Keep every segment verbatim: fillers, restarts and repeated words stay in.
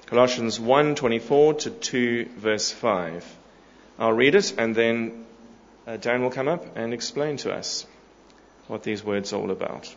Colossians one twenty-four to two verse five. I'll read it and then uh, Dan will come up and explain to us what these words are all about.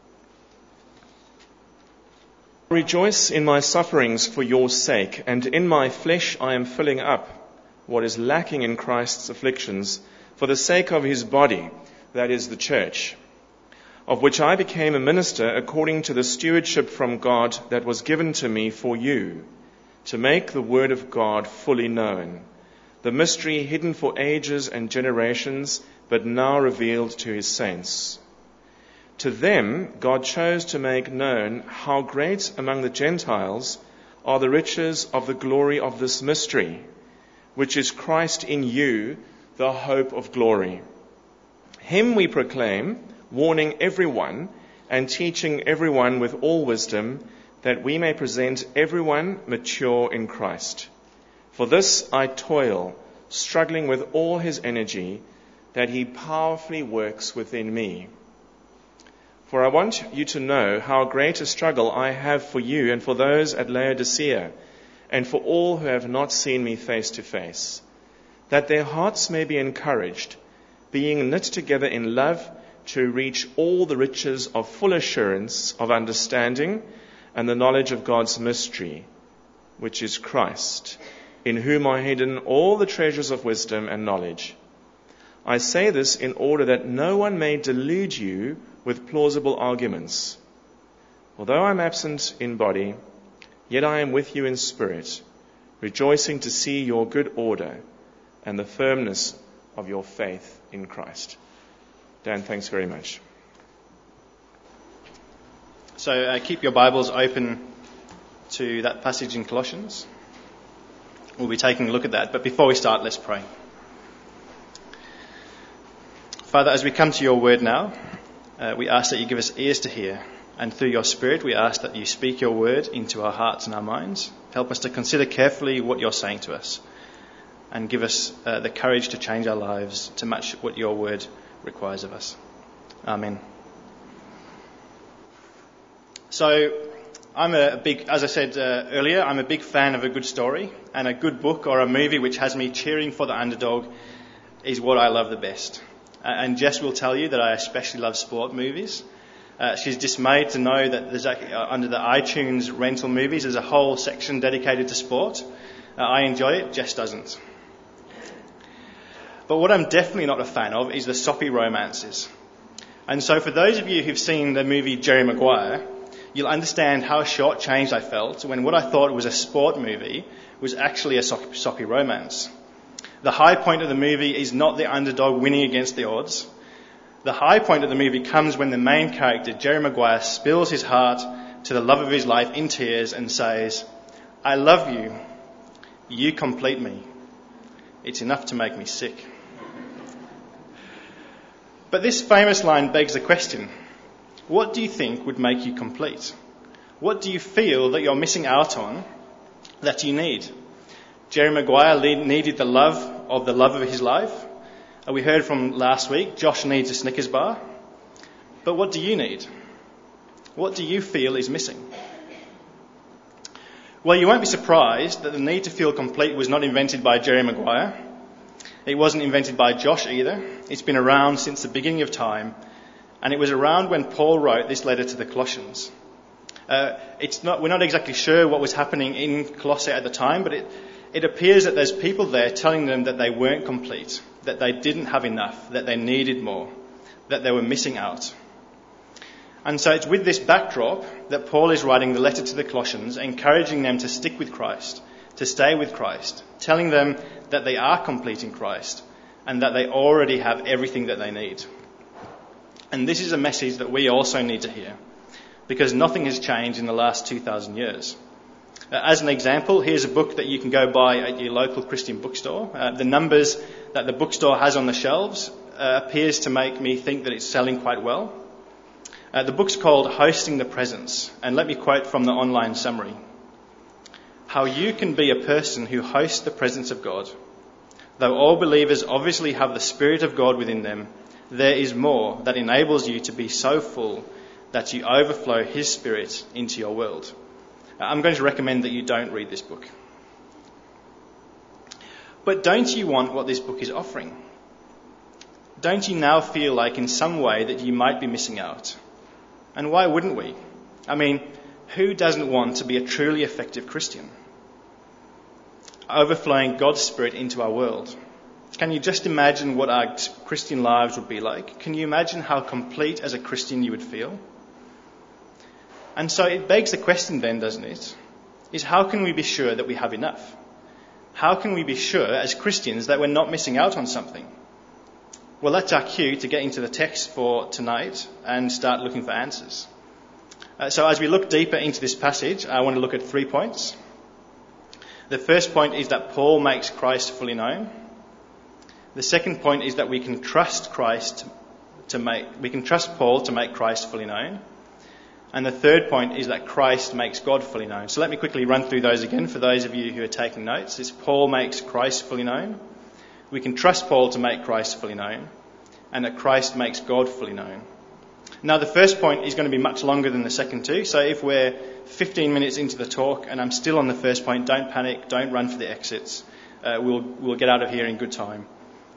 Rejoice in my sufferings for your sake, and in my flesh I am filling up what is lacking in Christ's afflictions for the sake of his body, that is the church, of which I became a minister according to the stewardship from God that was given to me for you, to make the word of God fully known, the mystery hidden for ages and generations, but now revealed to his saints. To them God chose to make known how great among the Gentiles are the riches of the glory of this mystery, which is Christ in you, the hope of glory. Him we proclaim, warning everyone and teaching everyone with all wisdom, that we may present everyone mature in Christ. For this I toil, struggling with all his energy, that he powerfully works within me. For I want you to know how great a struggle I have for you and for those at Laodicea, and for all who have not seen me face to face, that their hearts may be encouraged, being knit together in love, to reach all the riches of full assurance of understanding and the knowledge of God's mystery, which is Christ, in whom are hidden all the treasures of wisdom and knowledge. I say this in order that no one may delude you with plausible arguments. Although I am absent in body, yet I am with you in spirit, rejoicing to see your good order and the firmness of your faith in Christ. Dan, thanks very much. So uh, keep your Bibles open to that passage in Colossians. We'll be taking a look at that, but before we start, let's pray. Father, as we come to your word now, uh, we ask that you give us ears to hear, and through your Spirit we ask that you speak your word into our hearts and our minds. Help us to consider carefully what you're saying to us, and give us uh, the courage to change our lives to match what your word requires of us. Amen. So, I'm a big, as I said uh, earlier, I'm a big fan of a good story, and a good book or a movie which has me cheering for the underdog is what I love the best. Uh, and Jess will tell you that I especially love sport movies. Uh, she's dismayed to know that there's a, uh, under the iTunes rental movies there's a whole section dedicated to sport. Uh, I enjoy it, Jess doesn't. But what I'm definitely not a fan of is the soppy romances. And so for those of you who've seen the movie Jerry Maguire, you'll understand how shortchanged I felt when what I thought was a sport movie was actually a soppy, soppy romance. The high point of the movie is not the underdog winning against the odds. The high point of the movie comes when the main character, Jerry Maguire, spills his heart to the love of his life in tears and says, "I love you. You complete me. It's enough to make me sick." But this famous line begs the question, what do you think would make you complete? What do you feel that you're missing out on that you need? Jerry Maguire needed the love of the love of his life. We heard from last week, Josh needs a Snickers bar. But what do you need? What do you feel is missing? Well, you won't be surprised that the need to feel complete was not invented by Jerry Maguire. It wasn't invented by Josh either. It's been around since the beginning of time, and it was around when Paul wrote this letter to the Colossians. Uh, it's not, we're not exactly sure what was happening in Colossae at the time, but it, it appears that there's people there telling them that they weren't complete, that they didn't have enough, that they needed more, that they were missing out. And so it's with this backdrop that Paul is writing the letter to the Colossians, encouraging them to stick with Christ, to stay with Christ, telling them that they are complete in Christ and that they already have everything that they need. And this is a message that we also need to hear, because nothing has changed in the last two thousand years. Uh, as an example, here's a book that you can go buy at your local Christian bookstore. Uh, the numbers that the bookstore has on the shelves uh, appears to make me think that it's selling quite well. Uh, the book's called Hosting the Presence, and let me quote from the online summary. How you can be a person who hosts the presence of God. Though all believers obviously have the Spirit of God within them, there is more that enables you to be so full that you overflow His Spirit into your world. I'm going to recommend that you don't read this book. But don't you want what this book is offering? Don't you now feel like in some way that you might be missing out? And why wouldn't we? I mean, who doesn't want to be a truly effective Christian? Overflowing God's Spirit into our world. Can you just imagine what our Christian lives would be like? Can you imagine how complete as a Christian you would feel? And so it begs the question then, doesn't it? Is how can we be sure that we have enough? How can we be sure as Christians that we're not missing out on something? Well, that's our cue to get into the text for tonight and start looking for answers. Uh, so as we look deeper into this passage, I want to look at three points. The first point is that Paul makes Christ fully known. The second point is that we can trust Christ to make, we can trust Paul to make Christ fully known. And the third point is that Christ makes God fully known. So let me quickly run through those again for those of you who are taking notes. It's Paul makes Christ fully known. We can trust Paul to make Christ fully known. And that Christ makes God fully known. Now the first point is going to be much longer than the second two. So if we're fifteen minutes into the talk and I'm still on the first point, don't panic, don't run for the exits. Uh, we'll, we'll get out of here in good time.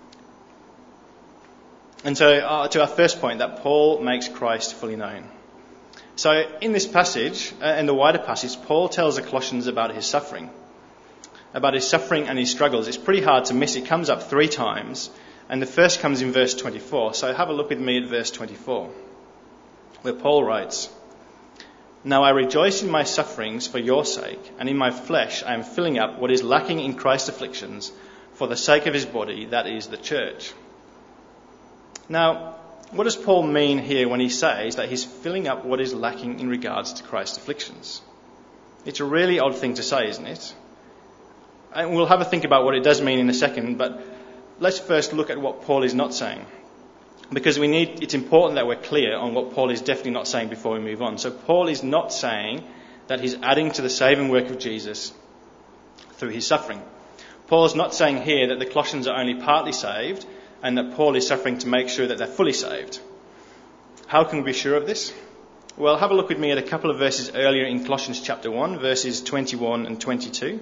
And so uh, to our first point, that Paul makes Christ fully known. So in this passage, uh, in the wider passage, Paul tells the Colossians about his suffering. About his suffering and his struggles. It's pretty hard to miss. It comes up three times. And the first comes in verse twenty-four. So have a look with me at verse twenty-four. Where Paul writes, "Now I rejoice in my sufferings for your sake, and in my flesh I am filling up what is lacking in Christ's afflictions for the sake of his body, that is the church." Now, what does Paul mean here when he says that he's filling up what is lacking in regards to Christ's afflictions? It's a really odd thing to say, isn't it? And we'll have a think about what it does mean in a second, but let's first look at what Paul is not saying. Because we need, it's important that we're clear on what Paul is definitely not saying before we move on. So Paul is not saying that he's adding to the saving work of Jesus through his suffering. Paul is not saying here that the Colossians are only partly saved and that Paul is suffering to make sure that they're fully saved. How can we be sure of this? Well, have a look with me at a couple of verses earlier in Colossians chapter one, verses twenty-one and twenty-two.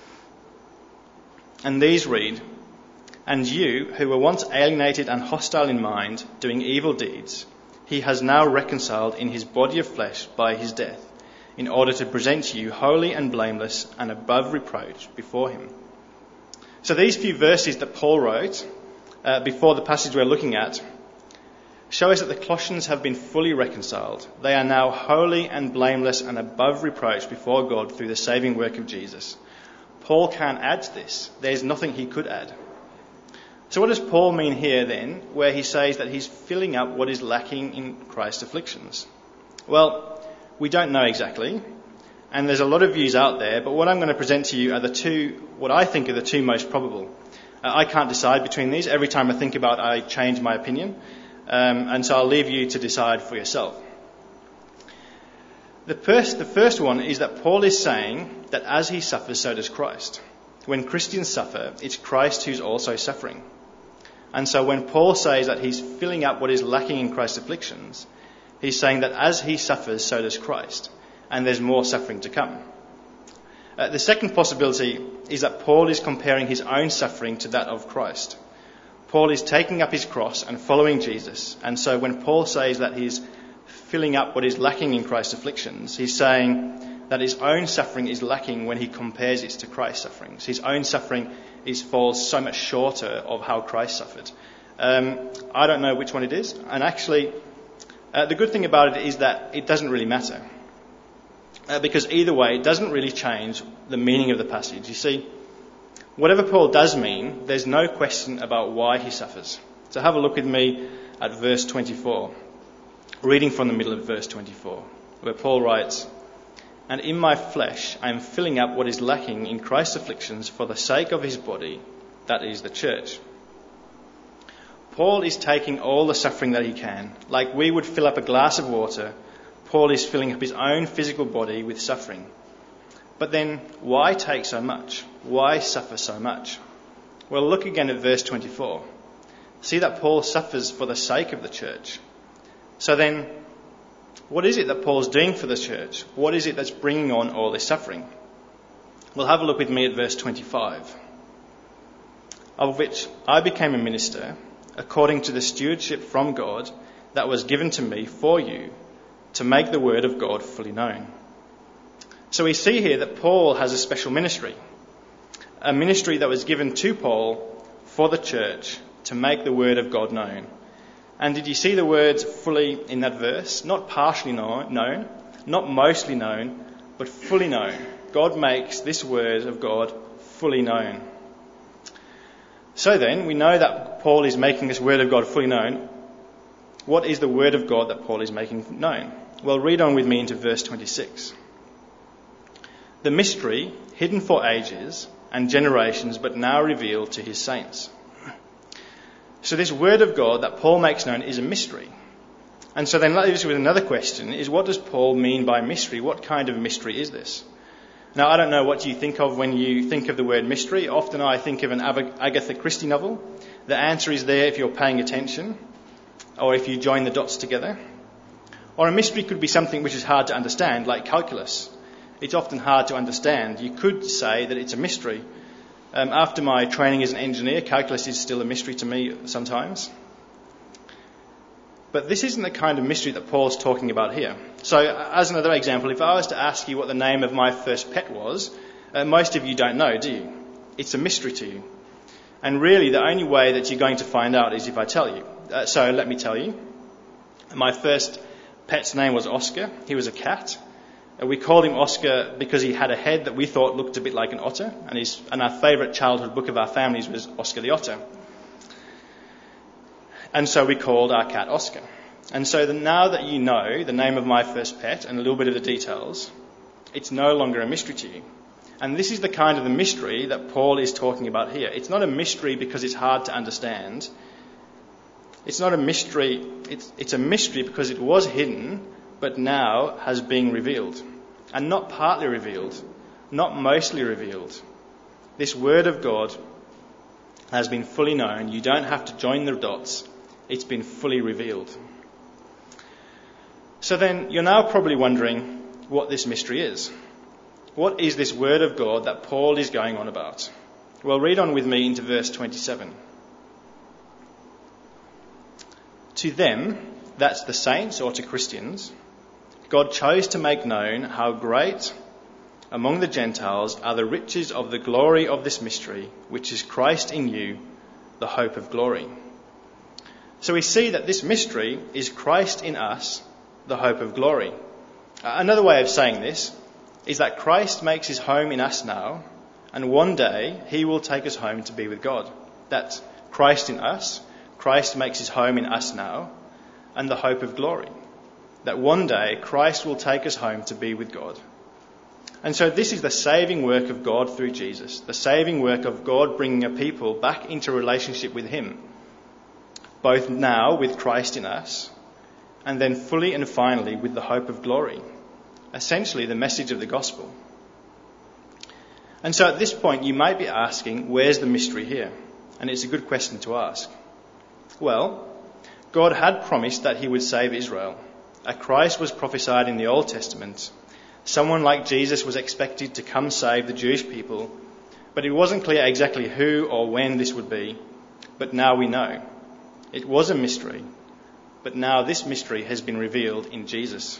And these read, "And you, who were once alienated and hostile in mind, doing evil deeds, he has now reconciled in his body of flesh by his death, in order to present you holy and blameless and above reproach before him." So these few verses that Paul wrote uh, before the passage we're looking at show us that the Colossians have been fully reconciled. They are now holy and blameless and above reproach before God through the saving work of Jesus. Paul can't add to this. There's nothing he could add. So what does Paul mean here then, where he says that he's filling up what is lacking in Christ's afflictions? Well, we don't know exactly, and there's a lot of views out there, but what I'm going to present to you are the two, what I think are the two most probable. Uh, I can't decide between these. Every time I think about it, I change my opinion, um, and so I'll leave you to decide for yourself. The first, the first one is that Paul is saying that as he suffers, so does Christ. When Christians suffer, it's Christ who's also suffering. And so when Paul says that he's filling up what is lacking in Christ's afflictions, he's saying that as he suffers, so does Christ. And there's more suffering to come. Uh, the second possibility is that Paul is comparing his own suffering to that of Christ. Paul is taking up his cross and following Jesus. And so when Paul says that he's filling up what is lacking in Christ's afflictions, he's saying that his own suffering is lacking when he compares it to Christ's sufferings. His own suffering is falls so much shorter of how Christ suffered. Um, I don't know which one it is. And actually, uh, the good thing about it is that it doesn't really matter. Uh, because either way, it doesn't really change the meaning of the passage. You see, whatever Paul does mean, there's no question about why he suffers. So have a look with me at verse twenty-four. Reading from the middle of verse twenty-four, where Paul writes, "And in my flesh I am filling up what is lacking in Christ's afflictions for the sake of his body, that is the church." Paul is taking all the suffering that he can. Like we would fill up a glass of water, Paul is filling up his own physical body with suffering. But then, why take so much? Why suffer so much? Well, look again at verse What is it that Paul's doing for the church? What is it that's bringing on all this suffering? Well, have a look with me at verse twenty-five. Of which I became a minister according to the stewardship from God that was given to me for you to make the word of God fully known. So we see here that Paul has a special ministry, a ministry that was given to Paul for the church to make the word of God known. And did you see the words fully in that verse? Not partially known, known, not mostly known, but fully known. God makes this word of God fully known. So then, we know that Paul is making this word of God fully known. What is the word of God that Paul is making known? Well, read on with me into verse twenty-six. The mystery, hidden for ages and generations, but now revealed to his saints. So this word of God that Paul makes known is a mystery. And so then that leaves us with another question, is what does Paul mean by mystery? What kind of mystery is this? Now, I don't know what you think of when you think of the word mystery. Often I think of an Agatha Christie novel. The answer is there if you're paying attention or if you join the dots together. Or a mystery could be something which is hard to understand, like calculus. It's often hard to understand. You could say that it's a mystery. Um, after my training as an engineer, calculus is still a mystery to me sometimes. But this isn't the kind of mystery that Paul's talking about here. So, as another example, if I was to ask you what the name of my first pet was, uh, most of you don't know, do you? It's a mystery to you. And really, the only way that you're going to find out is if I tell you. Uh, so, let me tell you. My first pet's name was Oscar. He was a cat. Uh, we called him Oscar because he had a head that we thought looked a bit like an otter. And, his, and our favourite childhood book of our families was Oscar the Otter. And so we called our cat Oscar. And so the, now that you know the name of my first pet and a little bit of the details, it's no longer a mystery to you. And this is the kind of the mystery that Paul is talking about here. It's not a mystery because it's hard to understand. It's not a mystery, it's, it's a mystery because it was hidden, but now has been revealed. And not partly revealed, not mostly revealed. This word of God has been fully known. You don't have to join the dots. It's been fully revealed. So then, you're now probably wondering what this mystery is. What is this word of God that Paul is going on about? Well, read on with me into verse twenty-seven. To them, that's the saints or to Christians, God chose to make known how great among the Gentiles are the riches of the glory of this mystery, which is Christ in you, the hope of glory. So we see that this mystery is Christ in us, the hope of glory. Uh, another way of saying this is that Christ makes his home in us now, and one day he will take us home to be with God. That's Christ in us. Christ makes his home in us now, and the hope of glory. That one day Christ will take us home to be with God. And so this is the saving work of God through Jesus, the saving work of God bringing a people back into relationship with him, both now with Christ in us, and then fully and finally with the hope of glory, essentially the message of the gospel. And so at this point you might be asking, where's the mystery here? And it's a good question to ask. Well, God had promised that he would save Israel. A Christ was prophesied in the Old Testament. Someone like Jesus was expected to come save the Jewish people, but it wasn't clear exactly who or when this would be. But now we know. It was a mystery, but now this mystery has been revealed in Jesus.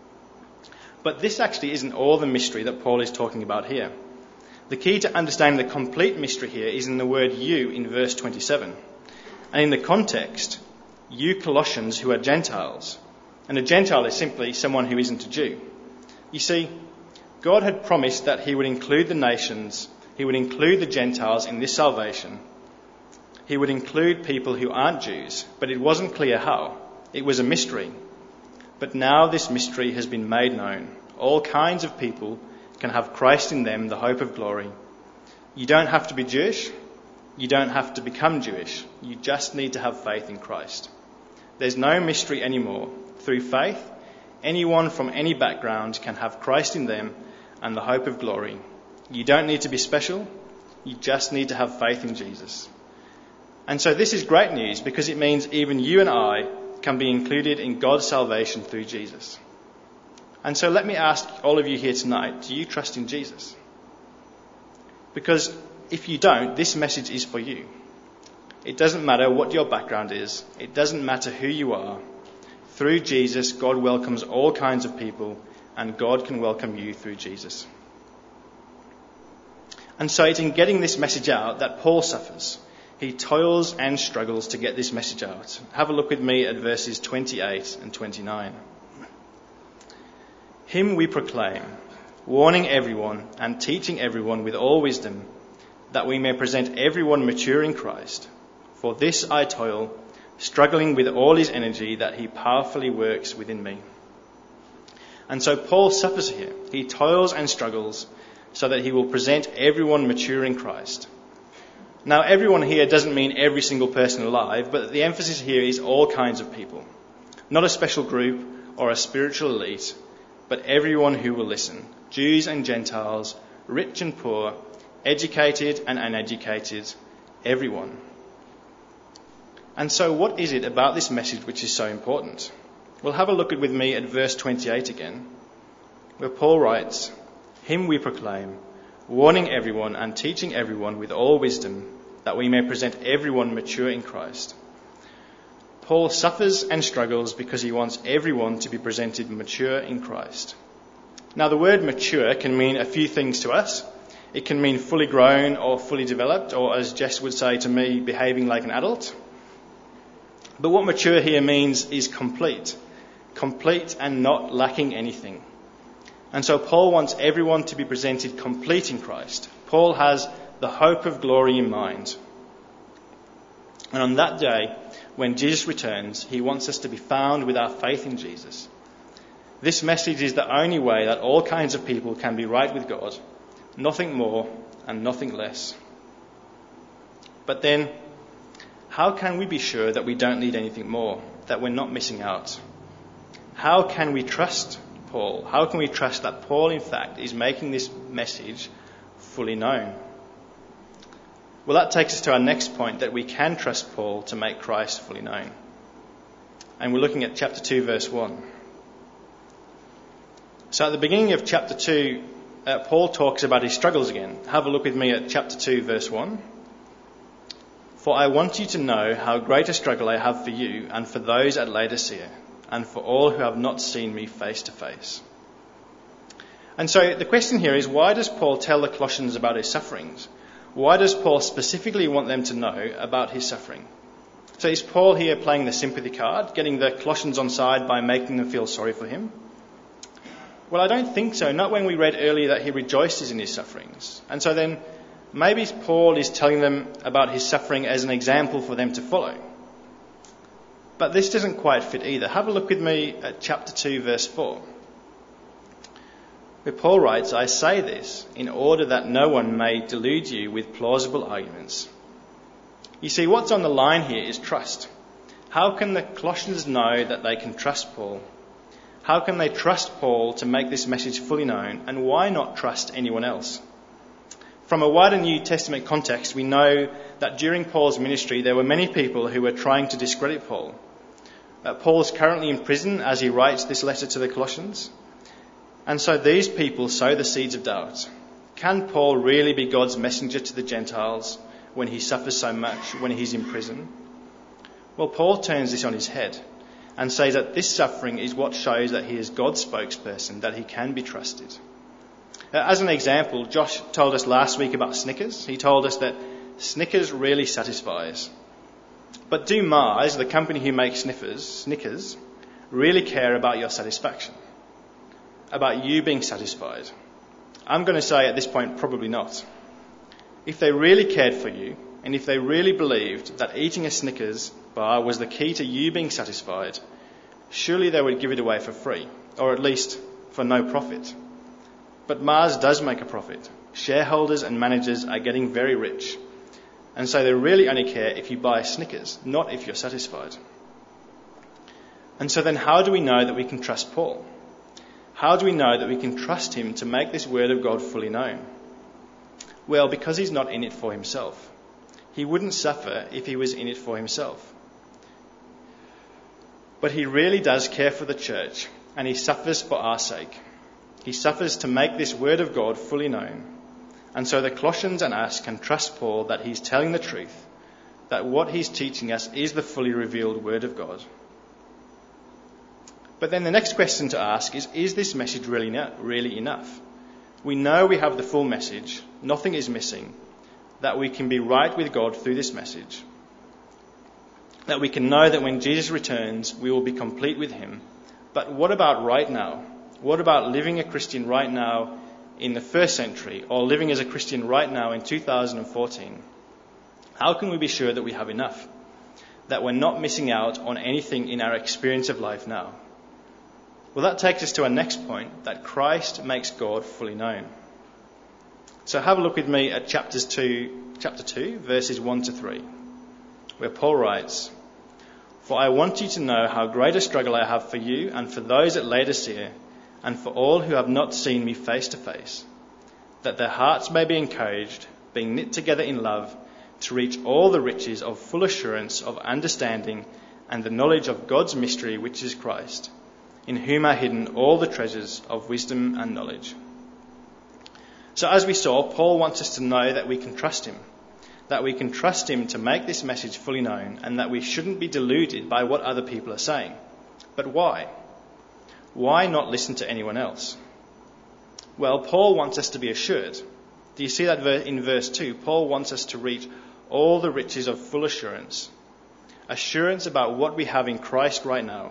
But this actually isn't all the mystery that Paul is talking about here. The key to understanding the complete mystery here is in the word you in verse twenty-seven. And in the context, you Colossians who are Gentiles. And a Gentile is simply someone who isn't a Jew. You see, God had promised that he would include the nations, he would include the Gentiles in this salvation. He would include people who aren't Jews, but it wasn't clear how. It was a mystery. But now this mystery has been made known. All kinds of people can have Christ in them, the hope of glory. You don't have to be Jewish. You don't have to become Jewish. You just need to have faith in Christ. There's no mystery anymore. Through faith, anyone from any background can have Christ in them and the hope of glory. You don't need to be special. You just need to have faith in Jesus. And so this is great news because it means even you and I can be included in God's salvation through Jesus. And so let me ask all of you here tonight, do you trust in Jesus? Because if you don't, this message is for you. It doesn't matter what your background is. It doesn't matter who you are. Through Jesus, God welcomes all kinds of people, and God can welcome you through Jesus. And so it's in getting this message out that Paul suffers. He toils and struggles to get this message out. Have a look with me at verses twenty-eight and twenty-nine. Him we proclaim, warning everyone and teaching everyone with all wisdom, that we may present everyone mature in Christ. For this I toil, struggling with all his energy that he powerfully works within me. And so Paul suffers here. He toils and struggles so that he will present everyone mature in Christ. Now, everyone here doesn't mean every single person alive, but the emphasis here is all kinds of people. Not a special group or a spiritual elite, but everyone who will listen. Jews and Gentiles, rich and poor, educated and uneducated, everyone. And so what is it about this message which is so important? Well, have a look at with me at verse twenty-eight again, where Paul writes, Him we proclaim, warning everyone and teaching everyone with all wisdom, that we may present everyone mature in Christ. Paul suffers and struggles because he wants everyone to be presented mature in Christ. Now, the word mature can mean a few things to us. It can mean fully grown or fully developed, or as Jess would say to me, behaving like an adult. But what mature here means is complete. Complete and not lacking anything. And so Paul wants everyone to be presented complete in Christ. Paul has the hope of glory in mind. And on that day, when Jesus returns, he wants us to be found with our faith in Jesus. This message is the only way that all kinds of people can be right with God. Nothing more and nothing less. But then, how can we be sure that we don't need anything more, that we're not missing out? How can we trust Paul? How can we trust that Paul, in fact, is making this message fully known? Well, that takes us to our next point, that we can trust Paul to make Christ fully known. And we're looking at chapter two, verse one. So at the beginning of chapter two, uh, Paul talks about his struggles again. Have a look with me at chapter two, verse one. For I want you to know how great a struggle I have for you and for those at Laodicea, and for all who have not seen me face to face. And so the question here is, why does Paul tell the Colossians about his sufferings? Why does Paul specifically want them to know about his suffering? So is Paul here playing the sympathy card, getting the Colossians on side by making them feel sorry for him? Well, I don't think so. Not when we read earlier that he rejoices in his sufferings. And so then maybe Paul is telling them about his suffering as an example for them to follow. But this doesn't quite fit either. Have a look with me at chapter two, verse four. Where Paul writes, I say this in order that no one may delude you with plausible arguments. You see, what's on the line here is trust. How can the Colossians know that they can trust Paul? How can they trust Paul to make this message fully known? And why not trust anyone else? From a wider New Testament context, we know that during Paul's ministry, there were many people who were trying to discredit Paul. Uh, Paul is currently in prison as he writes this letter to the Colossians. And so these people sow the seeds of doubt. Can Paul really be God's messenger to the Gentiles when he suffers so much, when he's in prison? Well, Paul turns this on his head and says that this suffering is what shows that he is God's spokesperson, that he can be trusted. Uh, as an example, Josh told us last week about Snickers. He told us that Snickers really satisfies. But do Mars, the company who makes Snickers, Snickers, really care about your satisfaction? About you being satisfied? I'm going to say at this point, probably not. If they really cared for you, and if they really believed that eating a Snickers bar was the key to you being satisfied, surely they would give it away for free, or at least for no profit. But Mars does make a profit. Shareholders and managers are getting very rich. And so they really only care if you buy Snickers, not if you're satisfied. And so then how do we know that we can trust Paul? How do we know that we can trust him to make this word of God fully known? Well, because he's not in it for himself. He wouldn't suffer if he was in it for himself. But he really does care for the church, and he suffers for our sake. He suffers to make this word of God fully known. And so the Colossians and us can trust Paul that he's telling the truth, that what he's teaching us is the fully revealed word of God. But then the next question to ask is, is this message really, really enough? We know we have the full message, nothing is missing, that we can be right with God through this message, that we can know that when Jesus returns, we will be complete with him. But what about right now? What about living a Christian right now in the first century, or living as a Christian right now in two thousand fourteen? How can we be sure that we have enough? That we're not missing out on anything in our experience of life now? Well, that takes us to our next point, that Christ makes God fully known. So have a look with me at chapters two, chapter two, verses one to three, where Paul writes, "For I want you to know how great a struggle I have for you and for those at Laodicea, and for all who have not seen me face to face, that their hearts may be encouraged, being knit together in love, to reach all the riches of full assurance of understanding and the knowledge of God's mystery, which is Christ, in whom are hidden all the treasures of wisdom and knowledge." So as we saw, Paul wants us to know that we can trust him, that we can trust him to make this message fully known, and that we shouldn't be deluded by what other people are saying. But why? Why not listen to anyone else? Well, Paul wants us to be assured. Do you see that in verse two? Paul wants us to reach all the riches of full assurance. Assurance about what we have in Christ right now.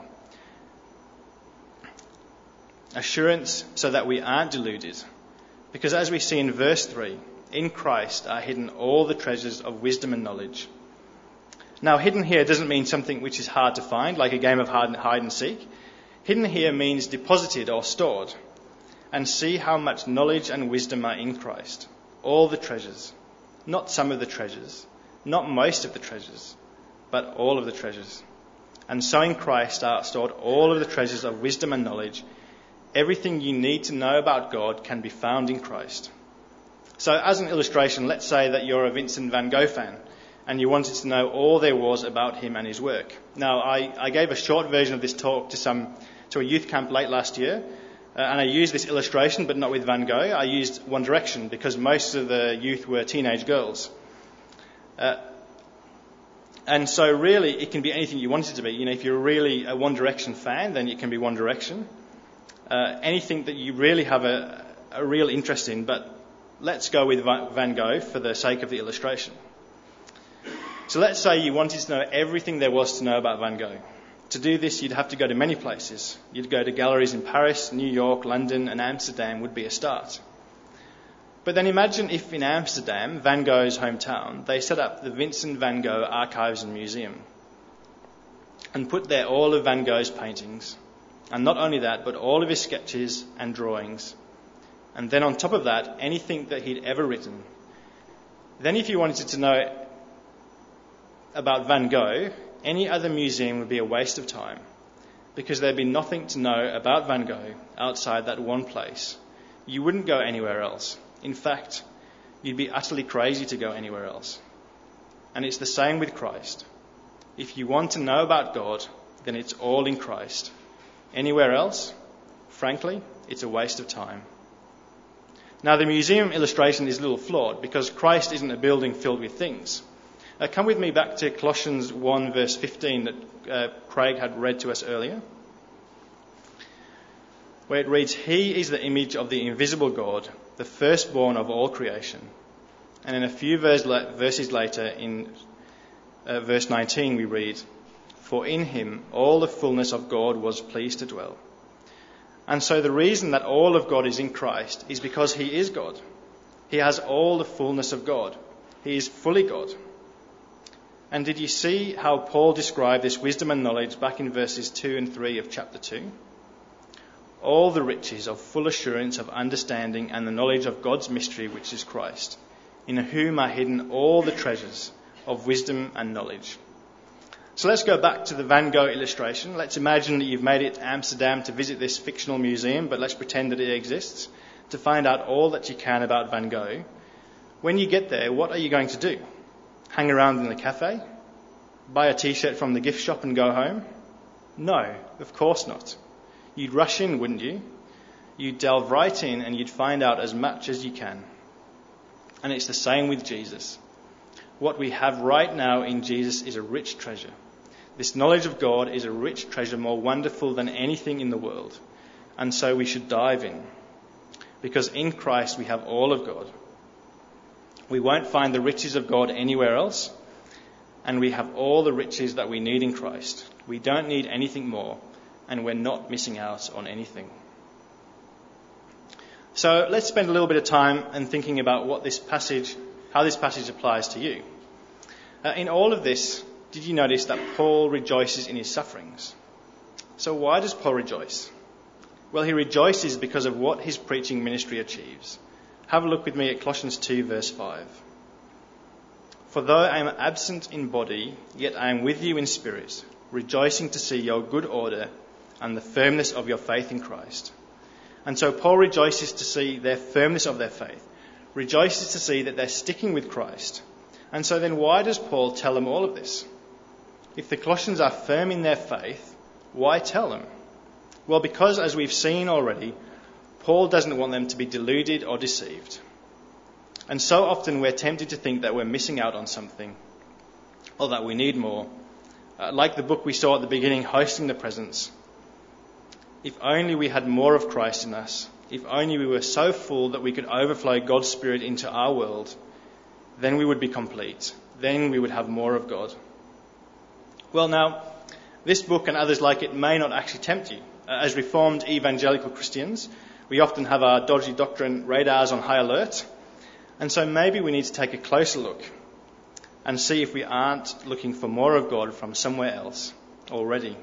Assurance so that we aren't deluded. Because as we see in verse three, in Christ are hidden all the treasures of wisdom and knowledge. Now, hidden here doesn't mean something which is hard to find, like a game of hide and seek. Hidden here means deposited or stored. And see how much knowledge and wisdom are in Christ. All the treasures. Not some of the treasures. Not most of the treasures. But all of the treasures. And so in Christ are stored all of the treasures of wisdom and knowledge. Everything you need to know about God can be found in Christ. So as an illustration, let's say that you're a Vincent van Gogh fan and you wanted to know all there was about him and his work. Now, I, I gave a short version of this talk to some to a youth camp late last year, uh, and I used this illustration, but not with Van Gogh. I used One Direction because most of the youth were teenage girls. Uh, and so really, it can be anything you want it to be. You know, if you're really a One Direction fan, then it can be One Direction. Uh, anything that you really have a, a real interest in, but let's go with Van Gogh for the sake of the illustration. So let's say you wanted to know everything there was to know about Van Gogh. To do this, you'd have to go to many places. You'd go to galleries in Paris, New York, London, and Amsterdam would be a start. But then imagine if in Amsterdam, Van Gogh's hometown, they set up the Vincent van Gogh Archives and Museum and put there all of Van Gogh's paintings. And not only that, but all of his sketches and drawings. And then on top of that, anything that he'd ever written. Then if you wanted to know about Van Gogh, any other museum would be a waste of time, because there'd be nothing to know about Van Gogh outside that one place. You wouldn't go anywhere else. In fact, you'd be utterly crazy to go anywhere else. And it's the same with Christ. If you want to know about God, then it's all in Christ. Anywhere else, frankly, it's a waste of time. Now, the museum illustration is a little flawed because Christ isn't a building filled with things. Uh, come with me back to Colossians one verse fifteen that uh, Craig had read to us earlier, where it reads, "He is the image of the invisible God, the firstborn of all creation." And in a few verse la- verses later, in uh, verse nineteen, we read, "For in him all the fullness of God was pleased to dwell." And so the reason that all of God is in Christ is because he is God. He has all the fullness of God. He is fully God. And did you see how Paul described this wisdom and knowledge back in verses two and three of chapter two? All the riches of full assurance of understanding and the knowledge of God's mystery, which is Christ, in whom are hidden all the treasures of wisdom and knowledge. So let's go back to the Van Gogh illustration. Let's imagine that you've made it to Amsterdam to visit this fictional museum, but let's pretend that it exists, to find out all that you can about Van Gogh. When you get there, what are you going to do? Hang around in the cafe? Buy a t-shirt from the gift shop and go home? No, of course not. You'd rush in, wouldn't you? You'd delve right in and you'd find out as much as you can. And it's the same with Jesus. What we have right now in Jesus is a rich treasure. This knowledge of God is a rich treasure, more wonderful than anything in the world. And so we should dive in. Because in Christ we have all of God. We won't find the riches of God anywhere else. And we have all the riches that we need in Christ. We don't need anything more. And we're not missing out on anything. So let's spend a little bit of time and thinking about what this passage, how this passage applies to you. Uh, in all of this, did you notice that Paul rejoices in his sufferings? So why does Paul rejoice? Well, he rejoices because of what his preaching ministry achieves. Have a look with me at Colossians two, verse five. For though I am absent in body, yet I am with you in spirit, rejoicing to see your good order and the firmness of your faith in Christ. And so Paul rejoices to see their firmness of their faith, rejoices to see that they're sticking with Christ. And so then why does Paul tell them all of this? If the Colossians are firm in their faith, why tell them? Well, because as we've seen already, Paul doesn't want them to be deluded or deceived. And so often we're tempted to think that we're missing out on something, or that we need more. Uh, like the book we saw at the beginning, Hosting the Presence. If only we had more of Christ in us, if only we were so full that we could overflow God's Spirit into our world, then we would be complete. Then we would have more of God. Well, now, this book and others like it may not actually tempt you. As Reformed evangelical Christians, we often have our dodgy doctrine radars on high alert. And so maybe we need to take a closer look and see if we aren't looking for more of God from somewhere else already.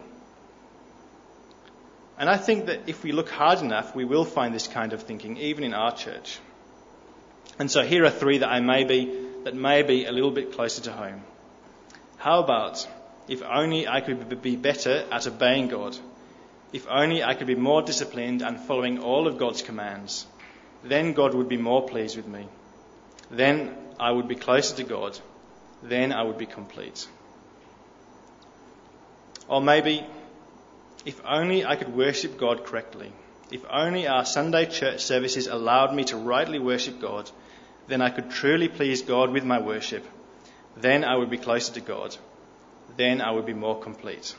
And I think that if we look hard enough, we will find this kind of thinking, even in our church. And so here are three that I may be, that may be a little bit closer to home. How about, if only I could be better at obeying God, if only I could be more disciplined and following all of God's commands, then God would be more pleased with me. Then I would be closer to God. Then I would be complete. Or maybe, if only I could worship God correctly. If only our Sunday church services allowed me to rightly worship God, then I could truly please God with my worship. Then I would be closer to God. Then I would be more complete.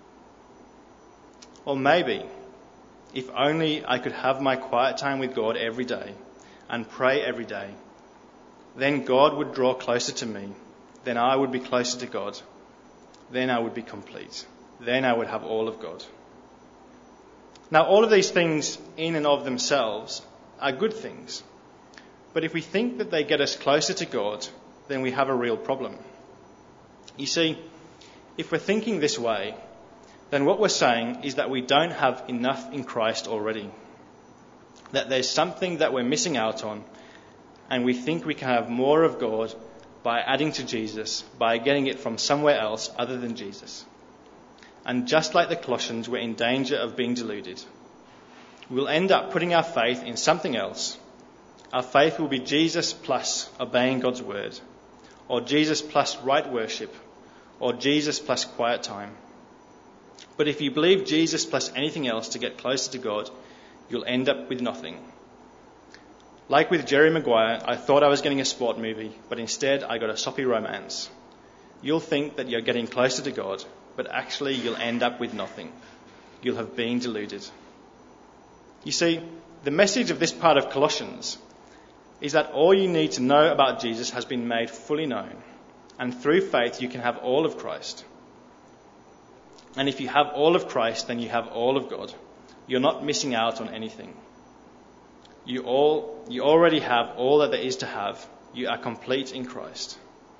Or maybe, if only I could have my quiet time with God every day and pray every day, then God would draw closer to me. Then I would be closer to God. Then I would be complete. Then I would have all of God. Now, all of these things in and of themselves are good things. But if we think that they get us closer to God, then we have a real problem. You see, if we're thinking this way, then what we're saying is that we don't have enough in Christ already. That there's something that we're missing out on, and we think we can have more of God by adding to Jesus, by getting it from somewhere else other than Jesus. And just like the Colossians, we're in danger of being deluded. We'll end up putting our faith in something else. Our faith will be Jesus plus obeying God's word, or Jesus plus right worship, or Jesus plus quiet time. But if you believe Jesus plus anything else to get closer to God, you'll end up with nothing. Like with Jerry Maguire, I thought I was getting a sport movie, but instead I got a soppy romance. You'll think that you're getting closer to God, but actually you'll end up with nothing. You'll have been deluded. You see, the message of this part of Colossians is that all you need to know about Jesus has been made fully known, and through faith you can have all of Christ. And if you have all of Christ, then you have all of God. You're not missing out on anything. You all, you already have all that there is to have. You are complete in Christ.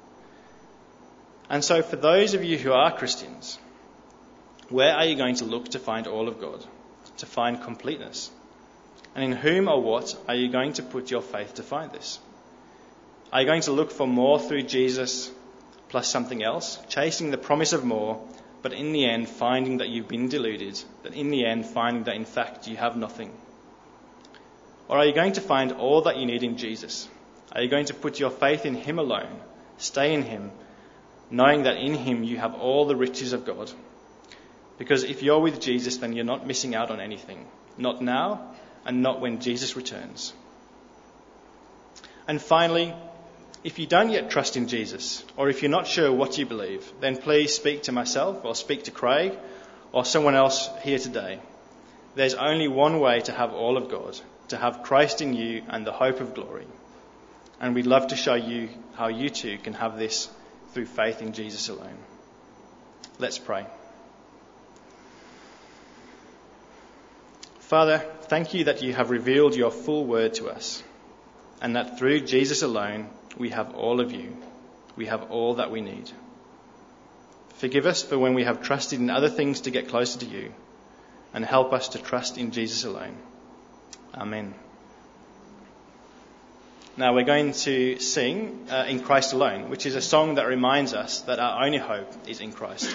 And so for those of you who are Christians, where are you going to look to find all of God, to find completeness? And in whom or what are you going to put your faith to find this? Are you going to look for more through Jesus plus something else, chasing the promise of more, but in the end finding that you've been deluded, that in the end finding that in fact you have nothing? Or are you going to find all that you need in Jesus? Are you going to put your faith in him alone, stay in him, knowing that in him you have all the riches of God? Because if you're with Jesus, then you're not missing out on anything. Not now, and not when Jesus returns. And finally, if you don't yet trust in Jesus, or if you're not sure what you believe, then please speak to myself, or speak to Craig, or someone else here today. There's only one way to have all of God, to have Christ in you and the hope of glory. And we'd love to show you how you too can have this through faith in Jesus alone. Let's pray. Father, thank you that you have revealed your full word to us, and that through Jesus alone we have all of you. We have all that we need. Forgive us for when we have trusted in other things to get closer to you, and help us to trust in Jesus alone. Amen. Now we're going to sing uh, In Christ Alone, which is a song that reminds us that our only hope is in Christ.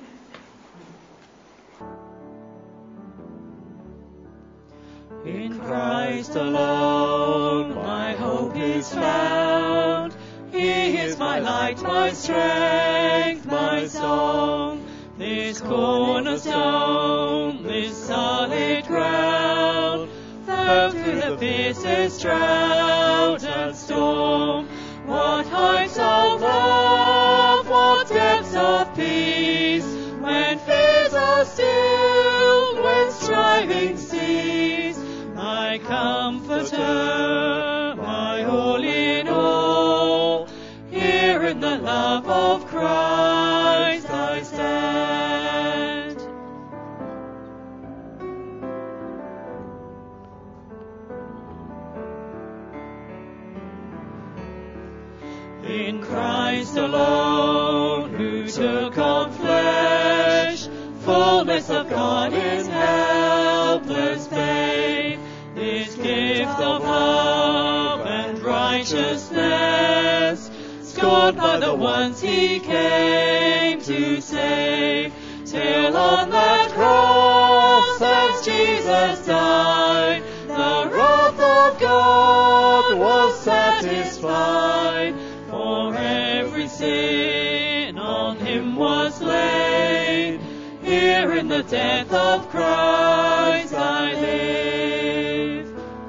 In Christ alone my hope is found. He is my light, my strength, my song. This cornerstone, this solid ground, firm through the fiercest drought and storm. What heights of love, what depths of peace, when fears are stilled, when striving cease. My comforter, my all in all, here in the love of Christ I stand. In Christ alone, who took on flesh, fullness of God in helpless babe, this gift of love and righteousness, scorned by the ones he came to save, till on that cross as Jesus died, the wrath of God was satisfied. For every sin on him was laid, here in the death of Christ I live.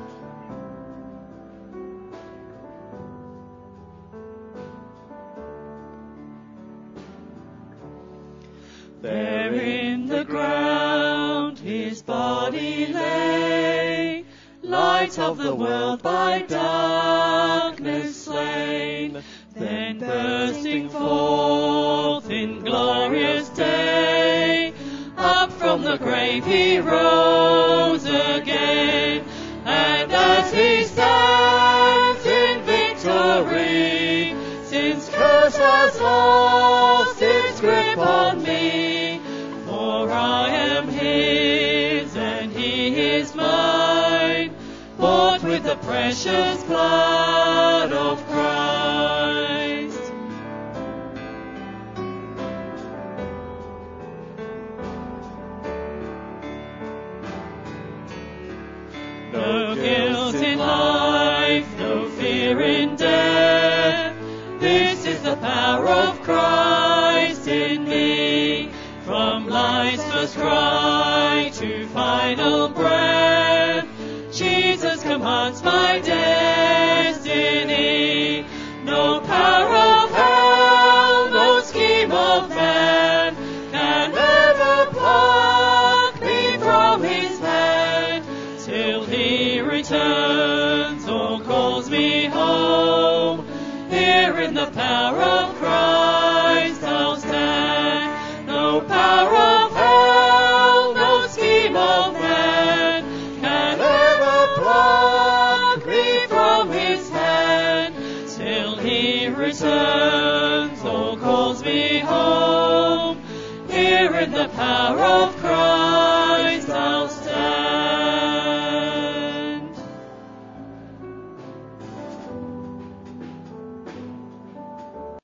There in the ground his body lay, light of the world by darkness slain. Then bursting forth in glorious day, up from the grave he rose again. And as he stands in victory, since curse has lost its grip on me, for I am his and he is mine, bought with the precious blood of Christ. No guilt in life, no fear in death, this is the power of Christ in me. From life's first cry to final breath, Jesus commands my destiny. No power of hell, no scheme of man, can ever pluck me from his hand, till he returns or calls me home. Here in the power of Christ I'll stand. No power of hell, no scheme of man, can ever pluck me from his hand, till he returns or calls me home. Here in the power of Christ